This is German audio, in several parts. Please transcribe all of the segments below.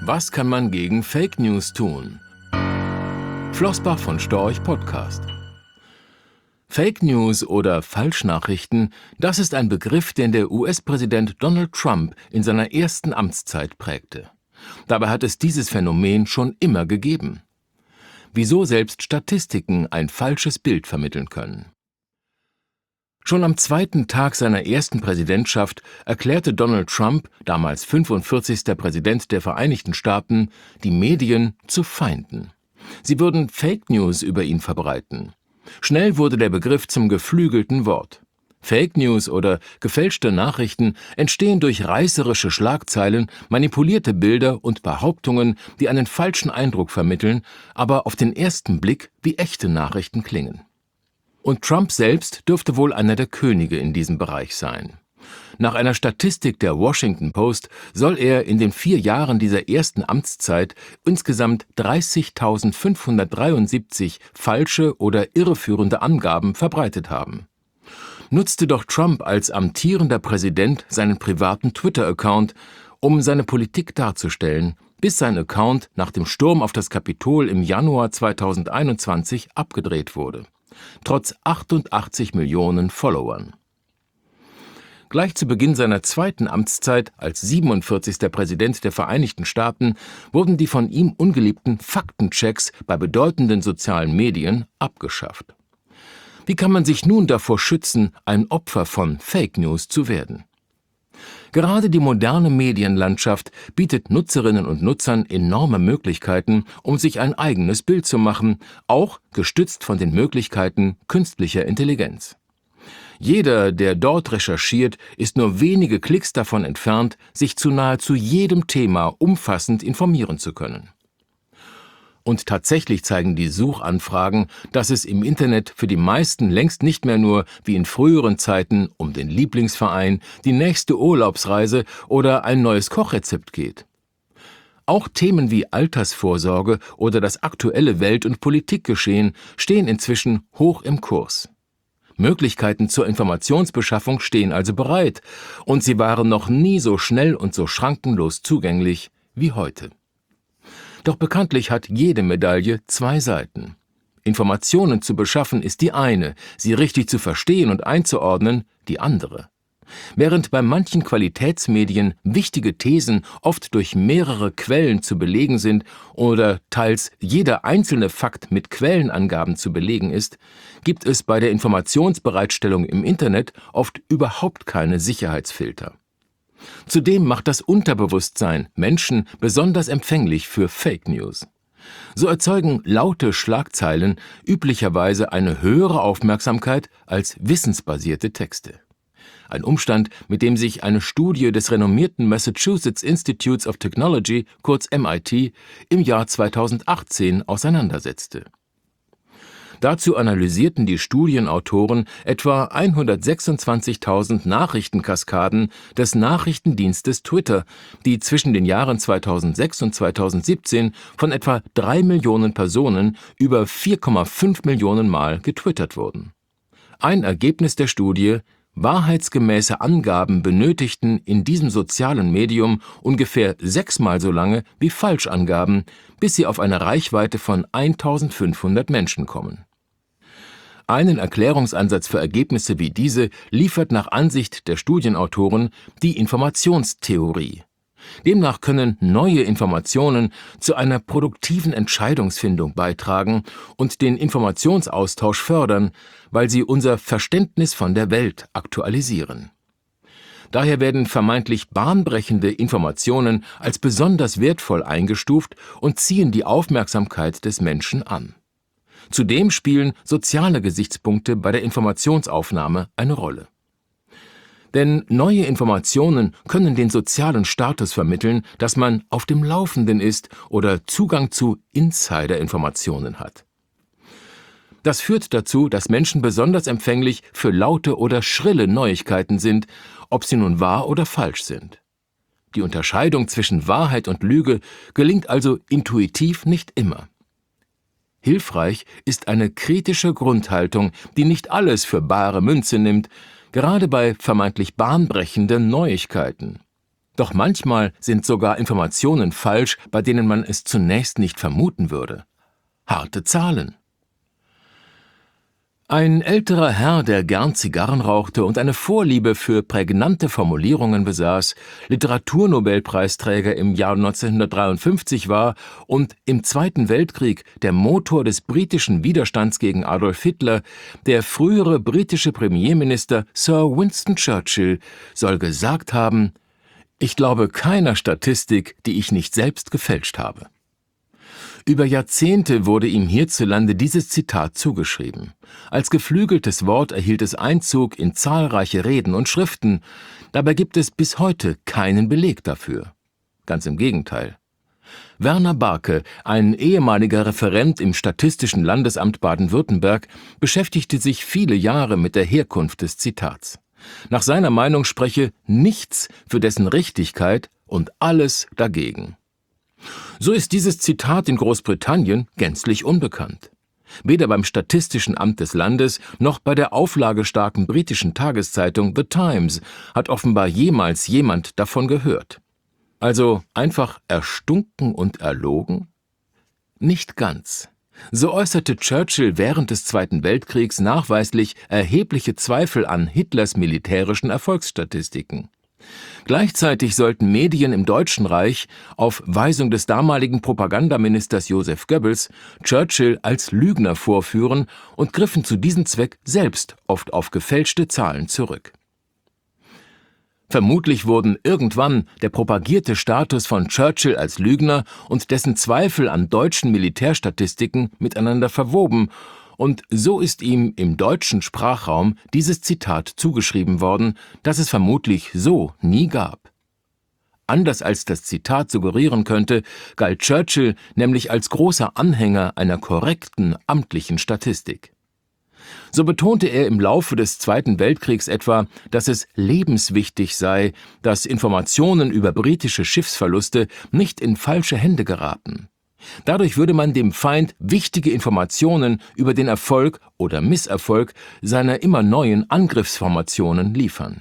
Was kann man gegen Fake News tun? Flossbach von Storch Podcast. Fake News oder Falschnachrichten, das ist ein Begriff, den der US-Präsident Donald Trump in seiner ersten Amtszeit prägte. Dabei hat es dieses Phänomen schon immer gegeben. Wieso selbst Statistiken ein falsches Bild vermitteln können. Schon am zweiten Tag seiner ersten Präsidentschaft erklärte Donald Trump, damals 45. Präsident der Vereinigten Staaten, die Medien zu Feinden. Sie würden Fake News über ihn verbreiten. Schnell wurde der Begriff zum geflügelten Wort. Fake News oder gefälschte Nachrichten entstehen durch reißerische Schlagzeilen, manipulierte Bilder und Behauptungen, die einen falschen Eindruck vermitteln, aber auf den ersten Blick wie echte Nachrichten klingen. Und Trump selbst dürfte wohl einer der Könige in diesem Bereich sein. Nach einer Statistik der Washington Post soll er in den 4 Jahren dieser ersten Amtszeit insgesamt 30.573 falsche oder irreführende Angaben verbreitet haben. Nutzte doch Trump als amtierender Präsident seinen privaten Twitter-Account, um seine Politik darzustellen, bis sein Account nach dem Sturm auf das Kapitol im Januar 2021 abgedreht wurde. Trotz 88 Millionen Followern. Gleich zu Beginn seiner zweiten Amtszeit als 47. Präsident der Vereinigten Staaten wurden die von ihm ungeliebten Faktenchecks bei bedeutenden sozialen Medien abgeschafft. Wie kann man sich nun davor schützen, ein Opfer von Fake News zu werden? Gerade die moderne Medienlandschaft bietet Nutzerinnen und Nutzern enorme Möglichkeiten, um sich ein eigenes Bild zu machen, auch gestützt von den Möglichkeiten künstlicher Intelligenz. Jeder, der dort recherchiert, ist nur wenige Klicks davon entfernt, sich zu nahezu jedem Thema umfassend informieren zu können. Und tatsächlich zeigen die Suchanfragen, dass es im Internet für die meisten längst nicht mehr nur wie in früheren Zeiten um den Lieblingsverein, die nächste Urlaubsreise oder ein neues Kochrezept geht. Auch Themen wie Altersvorsorge oder das aktuelle Welt- und Politikgeschehen stehen inzwischen hoch im Kurs. Möglichkeiten zur Informationsbeschaffung stehen also bereit, und sie waren noch nie so schnell und so schrankenlos zugänglich wie heute. Doch bekanntlich hat jede Medaille 2 Seiten. Informationen zu beschaffen ist die eine, sie richtig zu verstehen und einzuordnen die andere. Während bei manchen Qualitätsmedien wichtige Thesen oft durch mehrere Quellen zu belegen sind oder teils jeder einzelne Fakt mit Quellenangaben zu belegen ist, gibt es bei der Informationsbereitstellung im Internet oft überhaupt keine Sicherheitsfilter. Zudem macht das Unterbewusstsein Menschen besonders empfänglich für Fake News. So erzeugen laute Schlagzeilen üblicherweise eine höhere Aufmerksamkeit als wissensbasierte Texte. Ein Umstand, mit dem sich eine Studie des renommierten Massachusetts Institute of Technology, kurz MIT, im Jahr 2018 auseinandersetzte. Dazu analysierten die Studienautoren etwa 126.000 Nachrichtenkaskaden des Nachrichtendienstes Twitter, die zwischen den Jahren 2006 und 2017 von etwa 3 Millionen Personen über 4,5 Millionen Mal getwittert wurden. Ein Ergebnis der Studie: wahrheitsgemäße Angaben benötigten in diesem sozialen Medium ungefähr 6-mal so lange wie Falschangaben, bis sie auf eine Reichweite von 1.500 Menschen kommen. Einen Erklärungsansatz für Ergebnisse wie diese liefert nach Ansicht der Studienautoren die Informationstheorie. Demnach können neue Informationen zu einer produktiven Entscheidungsfindung beitragen und den Informationsaustausch fördern, weil sie unser Verständnis von der Welt aktualisieren. Daher werden vermeintlich bahnbrechende Informationen als besonders wertvoll eingestuft und ziehen die Aufmerksamkeit des Menschen an. Zudem spielen soziale Gesichtspunkte bei der Informationsaufnahme eine Rolle. Denn neue Informationen können den sozialen Status vermitteln, dass man auf dem Laufenden ist oder Zugang zu Insider-Informationen hat. Das führt dazu, dass Menschen besonders empfänglich für laute oder schrille Neuigkeiten sind, ob sie nun wahr oder falsch sind. Die Unterscheidung zwischen Wahrheit und Lüge gelingt also intuitiv nicht immer. Hilfreich ist eine kritische Grundhaltung, die nicht alles für bare Münze nimmt, gerade bei vermeintlich bahnbrechenden Neuigkeiten. Doch manchmal sind sogar Informationen falsch, bei denen man es zunächst nicht vermuten würde. Harte Zahlen. Ein älterer Herr, der gern Zigarren rauchte und eine Vorliebe für prägnante Formulierungen besaß, Literaturnobelpreisträger im Jahr 1953 war und im Zweiten Weltkrieg der Motor des britischen Widerstands gegen Adolf Hitler, der frühere britische Premierminister Sir Winston Churchill, soll gesagt haben: „Ich glaube keiner Statistik, die ich nicht selbst gefälscht habe." Über Jahrzehnte wurde ihm hierzulande dieses Zitat zugeschrieben. Als geflügeltes Wort erhielt es Einzug in zahlreiche Reden und Schriften. Dabei gibt es bis heute keinen Beleg dafür. Ganz im Gegenteil. Werner Barke, ein ehemaliger Referent im Statistischen Landesamt Baden-Württemberg, beschäftigte sich viele Jahre mit der Herkunft des Zitats. Nach seiner Meinung spreche nichts für dessen Richtigkeit und alles dagegen. So ist dieses Zitat in Großbritannien gänzlich unbekannt. Weder beim Statistischen Amt des Landes noch bei der auflagestarken britischen Tageszeitung The Times hat offenbar jemals jemand davon gehört. Also einfach erstunken und erlogen? Nicht ganz. So äußerte Churchill während des Zweiten Weltkriegs nachweislich erhebliche Zweifel an Hitlers militärischen Erfolgsstatistiken. Gleichzeitig sollten Medien im Deutschen Reich auf Weisung des damaligen Propagandaministers Joseph Goebbels Churchill als Lügner vorführen und griffen zu diesem Zweck selbst oft auf gefälschte Zahlen zurück. Vermutlich wurden irgendwann der propagierte Status von Churchill als Lügner und dessen Zweifel an deutschen Militärstatistiken miteinander verwoben, und so ist ihm im deutschen Sprachraum dieses Zitat zugeschrieben worden, das es vermutlich so nie gab. Anders als das Zitat suggerieren könnte, galt Churchill nämlich als großer Anhänger einer korrekten amtlichen Statistik. So betonte er im Laufe des Zweiten Weltkriegs etwa, dass es lebenswichtig sei, dass Informationen über britische Schiffsverluste nicht in falsche Hände geraten. Dadurch würde man dem Feind wichtige Informationen über den Erfolg oder Misserfolg seiner immer neuen Angriffsformationen liefern.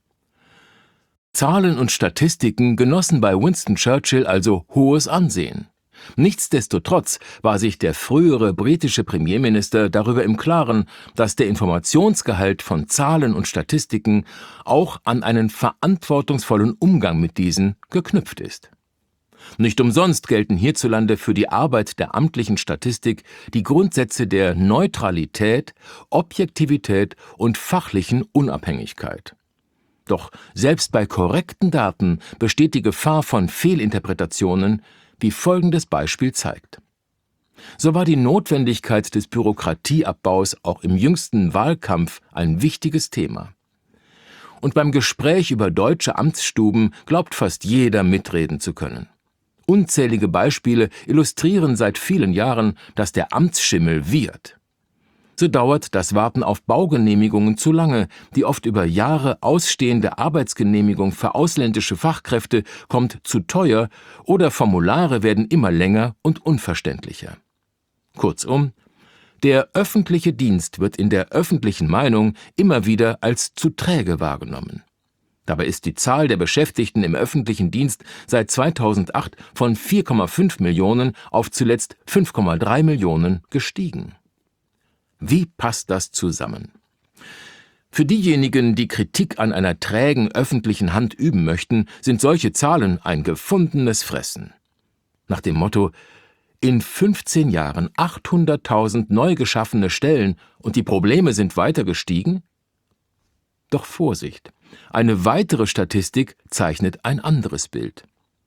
Zahlen und Statistiken genossen bei Winston Churchill also hohes Ansehen. Nichtsdestotrotz war sich der frühere britische Premierminister darüber im Klaren, dass der Informationsgehalt von Zahlen und Statistiken auch an einen verantwortungsvollen Umgang mit diesen geknüpft ist. Nicht umsonst gelten hierzulande für die Arbeit der amtlichen Statistik die Grundsätze der Neutralität, Objektivität und fachlichen Unabhängigkeit. Doch selbst bei korrekten Daten besteht die Gefahr von Fehlinterpretationen, wie folgendes Beispiel zeigt. So war die Notwendigkeit des Bürokratieabbaus auch im jüngsten Wahlkampf ein wichtiges Thema. Und beim Gespräch über deutsche Amtsstuben glaubt fast jeder mitreden zu können. Unzählige Beispiele illustrieren seit vielen Jahren, dass der Amtsschimmel wiehert. So dauert das Warten auf Baugenehmigungen zu lange, die oft über Jahre ausstehende Arbeitsgenehmigung für ausländische Fachkräfte kommt zu teuer oder Formulare werden immer länger und unverständlicher. Kurzum, der öffentliche Dienst wird in der öffentlichen Meinung immer wieder als zu träge wahrgenommen. Dabei ist die Zahl der Beschäftigten im öffentlichen Dienst seit 2008 von 4,5 Millionen auf zuletzt 5,3 Millionen gestiegen. Wie passt das zusammen? Für diejenigen, die Kritik an einer trägen öffentlichen Hand üben möchten, sind solche Zahlen ein gefundenes Fressen. Nach dem Motto: In 15 Jahren 800.000 neu geschaffene Stellen und die Probleme sind weiter gestiegen? Doch Vorsicht! Eine weitere Statistik zeichnet ein anderes Bild.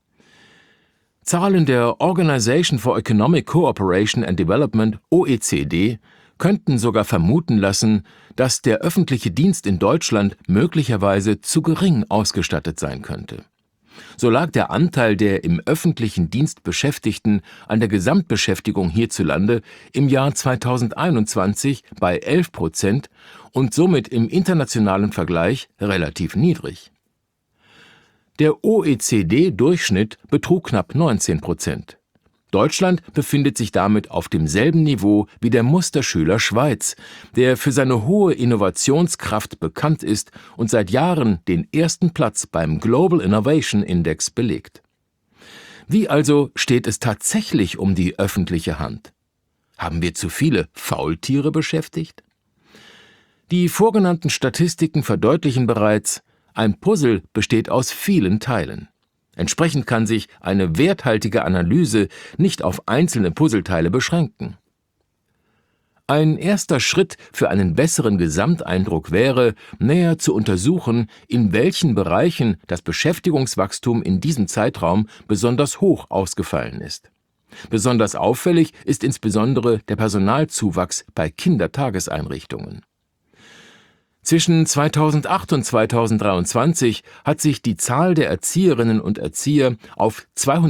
Zahlen der Organisation for Economic Cooperation and Development, OECD, könnten sogar vermuten lassen, dass der öffentliche Dienst in Deutschland möglicherweise zu gering ausgestattet sein könnte. So lag der Anteil der im öffentlichen Dienst Beschäftigten an der Gesamtbeschäftigung hierzulande im Jahr 2021 bei 11% und somit im internationalen Vergleich relativ niedrig. Der OECD-Durchschnitt betrug knapp 19%. Deutschland befindet sich damit auf demselben Niveau wie der Musterschüler Schweiz, der für seine hohe Innovationskraft bekannt ist und seit Jahren den ersten Platz beim Global Innovation Index belegt. Wie also steht es tatsächlich um die öffentliche Hand? Haben wir zu viele Faultiere beschäftigt? Die vorgenannten Statistiken verdeutlichen bereits, ein Puzzle besteht aus vielen Teilen. Entsprechend kann sich eine werthaltige Analyse nicht auf einzelne Puzzleteile beschränken. Ein erster Schritt für einen besseren Gesamteindruck wäre, näher zu untersuchen, in welchen Bereichen das Beschäftigungswachstum in diesem Zeitraum besonders hoch ausgefallen ist. Besonders auffällig ist insbesondere der Personalzuwachs bei Kindertageseinrichtungen. Zwischen 2008 und 2023 hat sich die Zahl der Erzieherinnen und Erzieher auf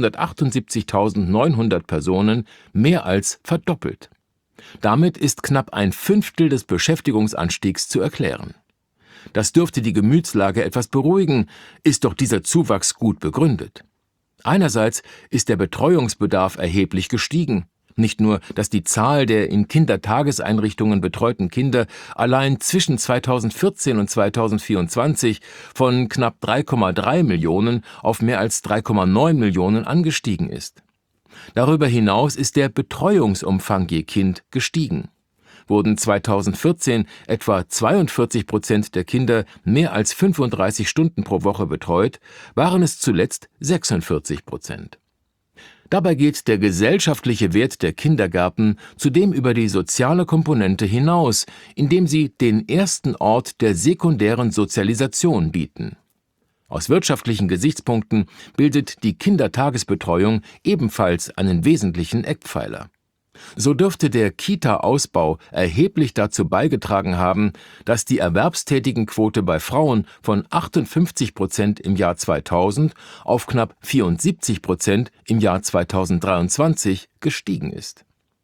278.900 Personen mehr als verdoppelt. Damit ist knapp ein Fünftel des Beschäftigungsanstiegs zu erklären. Das dürfte die Gemütslage etwas beruhigen, ist doch dieser Zuwachs gut begründet. Einerseits ist der Betreuungsbedarf erheblich gestiegen. Nicht nur, dass die Zahl der in Kindertageseinrichtungen betreuten Kinder allein zwischen 2014 und 2024 von knapp 3,3 Millionen auf mehr als 3,9 Millionen angestiegen ist. Darüber hinaus ist der Betreuungsumfang je Kind gestiegen. Wurden 2014 etwa 42% der Kinder mehr als 35 Stunden pro Woche betreut, waren es zuletzt 46%. Dabei geht der gesellschaftliche Wert der Kindergärten zudem über die soziale Komponente hinaus, indem sie den ersten Ort der sekundären Sozialisation bieten. Aus wirtschaftlichen Gesichtspunkten bildet die Kindertagesbetreuung ebenfalls einen wesentlichen Eckpfeiler. So dürfte der Kita-Ausbau erheblich dazu beigetragen haben, dass die Erwerbstätigenquote bei Frauen von 58% im Jahr 2000 auf knapp 74% im Jahr 2023 gestiegen ist.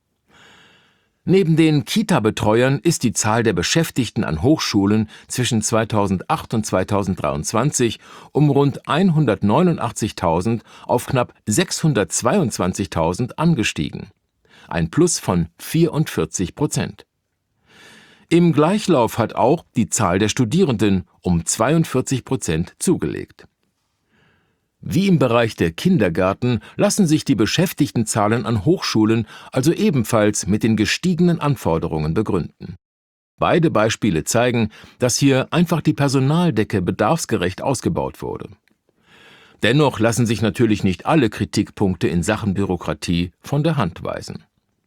Neben den Kita-Betreuern ist die Zahl der Beschäftigten an Hochschulen zwischen 2008 und 2023 um rund 189.000 auf knapp 622.000 angestiegen. Ein Plus von 44%. Im Gleichlauf hat auch die Zahl der Studierenden um 42% zugelegt. Wie im Bereich der Kindergärten lassen sich die Beschäftigtenzahlen an Hochschulen also ebenfalls mit den gestiegenen Anforderungen begründen. Beide Beispiele zeigen, dass hier einfach die Personaldecke bedarfsgerecht ausgebaut wurde. Dennoch lassen sich natürlich nicht alle Kritikpunkte in Sachen Bürokratie von der Hand weisen.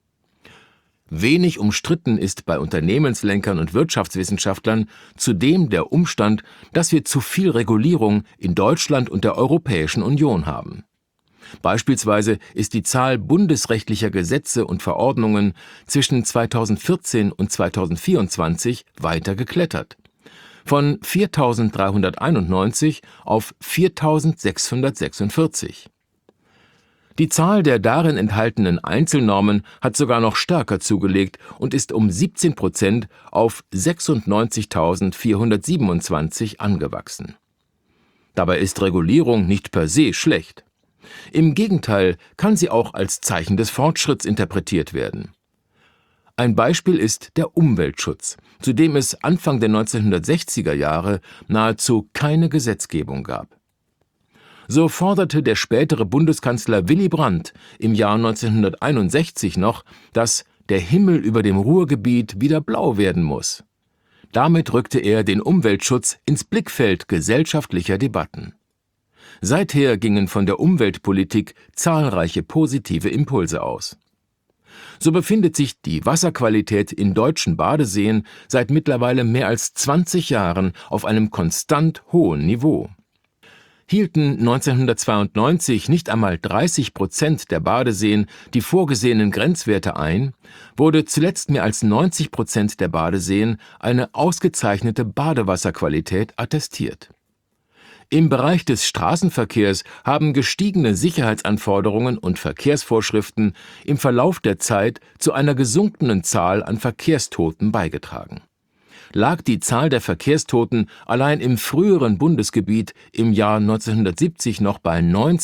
Wenig umstritten ist bei Unternehmenslenkern und Wirtschaftswissenschaftlern zudem der Umstand, dass wir zu viel Regulierung in Deutschland und der Europäischen Union haben. Beispielsweise ist die Zahl bundesrechtlicher Gesetze und Verordnungen zwischen 2014 und 2024 weiter geklettert. Von 4.391 auf 4.646. Die Zahl der darin enthaltenen Einzelnormen hat sogar noch stärker zugelegt und ist um 17% auf 96.427 angewachsen. Dabei ist Regulierung nicht per se schlecht. Im Gegenteil kann sie auch als Zeichen des Fortschritts interpretiert werden. Ein Beispiel ist der Umweltschutz, zu dem es Anfang der 1960er Jahre nahezu keine Gesetzgebung gab. So forderte der spätere Bundeskanzler Willy Brandt im Jahr 1961 noch, dass der Himmel über dem Ruhrgebiet wieder blau werden muss. Damit rückte er den Umweltschutz ins Blickfeld gesellschaftlicher Debatten. Seither gingen von der Umweltpolitik zahlreiche positive Impulse aus. So befindet sich die Wasserqualität in deutschen Badeseen seit mittlerweile mehr als 20 Jahren auf einem konstant hohen Niveau. Hielten 1992 nicht einmal 30% der Badeseen die vorgesehenen Grenzwerte ein, wurde zuletzt mehr als 90% der Badeseen eine ausgezeichnete Badewasserqualität attestiert. Im Bereich des Straßenverkehrs haben gestiegene Sicherheitsanforderungen und Verkehrsvorschriften im Verlauf der Zeit zu einer gesunkenen Zahl an Verkehrstoten beigetragen. lag die Zahl der Verkehrstoten allein im früheren Bundesgebiet im Jahr 1970 noch bei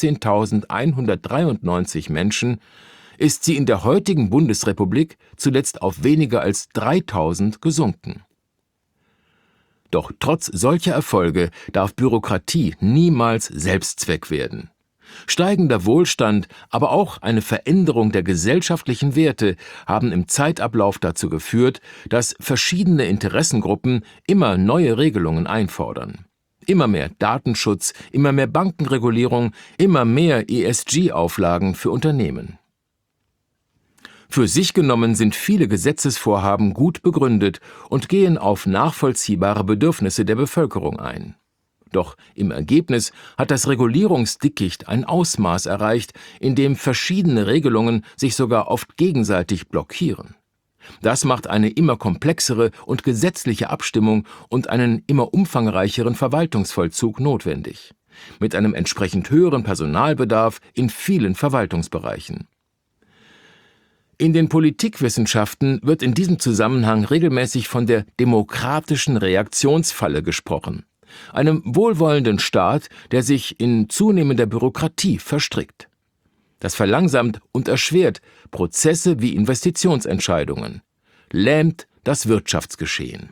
19.193 Menschen, ist sie in der heutigen Bundesrepublik zuletzt auf weniger als 3.000 gesunken. Doch trotz solcher Erfolge darf Bürokratie niemals Selbstzweck werden. Steigender Wohlstand, aber auch eine Veränderung der gesellschaftlichen Werte haben im Zeitablauf dazu geführt, dass verschiedene Interessengruppen immer neue Regelungen einfordern. Immer mehr Datenschutz, immer mehr Bankenregulierung, immer mehr ESG-Auflagen für Unternehmen. Für sich genommen sind viele Gesetzesvorhaben gut begründet und gehen auf nachvollziehbare Bedürfnisse der Bevölkerung ein. Doch im Ergebnis hat das Regulierungsdickicht ein Ausmaß erreicht, in dem verschiedene Regelungen sich sogar oft gegenseitig blockieren. Das macht eine immer komplexere und gesetzliche Abstimmung und einen immer umfangreicheren Verwaltungsvollzug notwendig, mit einem entsprechend höheren Personalbedarf in vielen Verwaltungsbereichen. In den Politikwissenschaften wird in diesem Zusammenhang regelmäßig von der demokratischen Reaktionsfalle gesprochen, einem wohlwollenden Staat, der sich in zunehmender Bürokratie verstrickt. Das verlangsamt und erschwert Prozesse wie Investitionsentscheidungen, lähmt das Wirtschaftsgeschehen.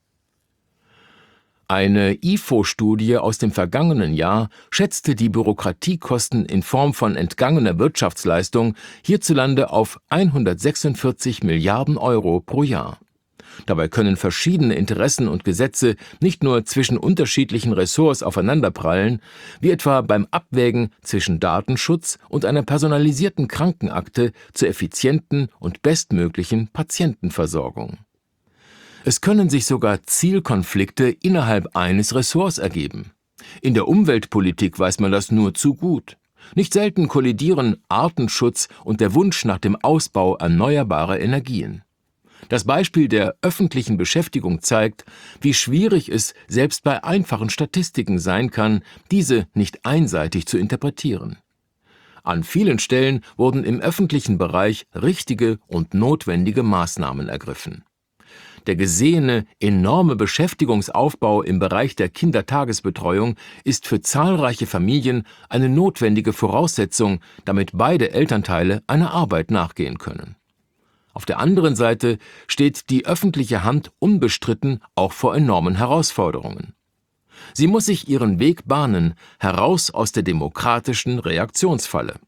Eine IFO-Studie aus dem vergangenen Jahr schätzte die Bürokratiekosten in Form von entgangener Wirtschaftsleistung hierzulande auf 146 Milliarden Euro pro Jahr. Dabei können verschiedene Interessen und Gesetze nicht nur zwischen unterschiedlichen Ressorts aufeinanderprallen, wie etwa beim Abwägen zwischen Datenschutz und einer personalisierten Krankenakte zur effizienten und bestmöglichen Patientenversorgung. Es können sich sogar Zielkonflikte innerhalb eines Ressorts ergeben. In der Umweltpolitik weiß man das nur zu gut. Nicht selten kollidieren Artenschutz und der Wunsch nach dem Ausbau erneuerbarer Energien. Das Beispiel der öffentlichen Beschäftigung zeigt, wie schwierig es selbst bei einfachen Statistiken sein kann, diese nicht einseitig zu interpretieren. An vielen Stellen wurden im öffentlichen Bereich richtige und notwendige Maßnahmen ergriffen. Der gesehene enorme Beschäftigungsaufbau im Bereich der Kindertagesbetreuung ist für zahlreiche Familien eine notwendige Voraussetzung, damit beide Elternteile einer Arbeit nachgehen können. Auf der anderen Seite steht die öffentliche Hand unbestritten auch vor enormen Herausforderungen. Sie muss sich ihren Weg bahnen, heraus aus der demokratischen Reaktionsfalle.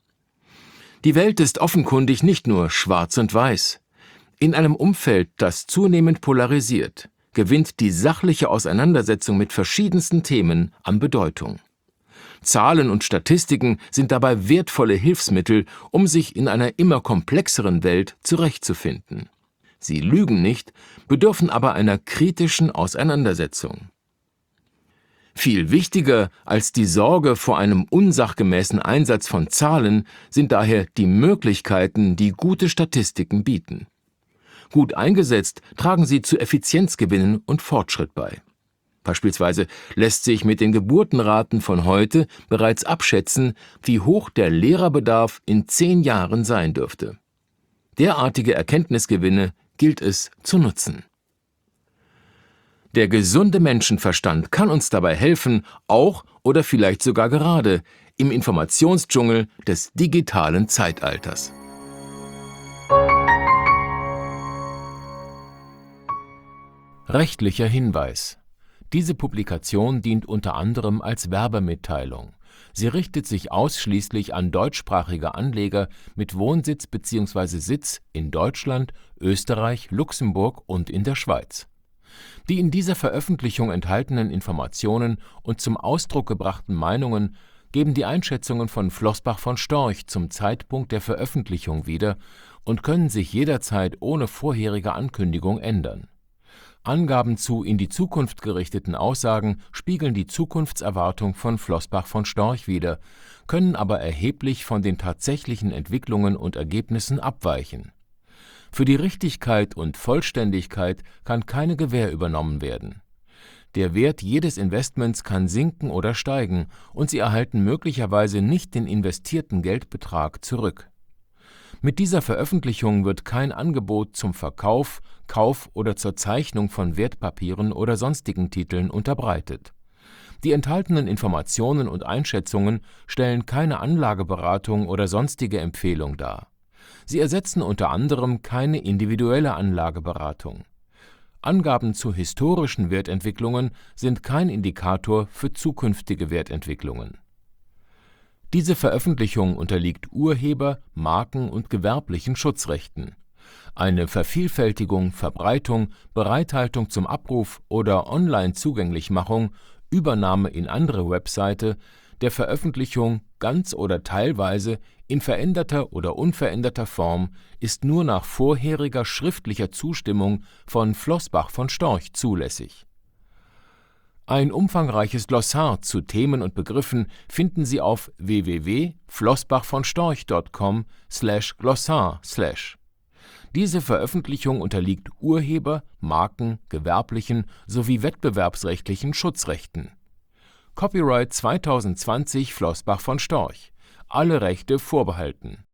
Die Welt ist offenkundig nicht nur schwarz und weiß. In einem Umfeld, das zunehmend polarisiert, gewinnt die sachliche Auseinandersetzung mit verschiedensten Themen an Bedeutung. Zahlen und Statistiken sind dabei wertvolle Hilfsmittel, um sich in einer immer komplexeren Welt zurechtzufinden. Sie lügen nicht, bedürfen aber einer kritischen Auseinandersetzung. Viel wichtiger als die Sorge vor einem unsachgemäßen Einsatz von Zahlen sind daher die Möglichkeiten, die gute Statistiken bieten. Gut eingesetzt tragen sie zu Effizienzgewinnen und Fortschritt bei. Beispielsweise lässt sich mit den Geburtenraten von heute bereits abschätzen, wie hoch der Lehrerbedarf in 10 Jahren sein dürfte. Derartige Erkenntnisgewinne gilt es zu nutzen. Der gesunde Menschenverstand kann uns dabei helfen, auch oder vielleicht sogar gerade im Informationsdschungel des digitalen Zeitalters. Rechtlicher Hinweis. Diese Publikation dient unter anderem als Werbemitteilung. Sie richtet sich ausschließlich an deutschsprachige Anleger mit Wohnsitz bzw. Sitz in Deutschland, Österreich, Luxemburg und in der Schweiz. Die in dieser Veröffentlichung enthaltenen Informationen und zum Ausdruck gebrachten Meinungen geben die Einschätzungen von Floßbach von Storch zum Zeitpunkt der Veröffentlichung wieder und können sich jederzeit ohne vorherige Ankündigung ändern. Angaben zu in die Zukunft gerichteten Aussagen spiegeln die Zukunftserwartung von Floßbach von Storch wider, können aber erheblich von den tatsächlichen Entwicklungen und Ergebnissen abweichen. Für die Richtigkeit und Vollständigkeit kann keine Gewähr übernommen werden. Der Wert jedes Investments kann sinken oder steigen und Sie erhalten möglicherweise nicht den investierten Geldbetrag zurück. Mit dieser Veröffentlichung wird kein Angebot zum Verkauf, Kauf oder zur Zeichnung von Wertpapieren oder sonstigen Titeln unterbreitet. Die enthaltenen Informationen und Einschätzungen stellen keine Anlageberatung oder sonstige Empfehlung dar. Sie ersetzen unter anderem keine individuelle Anlageberatung. Angaben zu historischen Wertentwicklungen sind kein Indikator für zukünftige Wertentwicklungen. Diese Veröffentlichung unterliegt Urheber-, Marken- und gewerblichen Schutzrechten. Eine Vervielfältigung, Verbreitung, Bereithaltung zum Abruf oder Online-Zugänglichmachung, Übernahme in andere Webseite, der Veröffentlichung ganz oder teilweise in veränderter oder unveränderter Form ist nur nach vorheriger schriftlicher Zustimmung von Floßbach von Storch zulässig. Ein umfangreiches Glossar zu Themen und Begriffen finden Sie auf www.floßbachvonstorch.com/glossar/. Diese Veröffentlichung unterliegt Urheber-, Marken-, gewerblichen sowie wettbewerbsrechtlichen Schutzrechten. Copyright 2020 Floßbach von Storch. Alle Rechte vorbehalten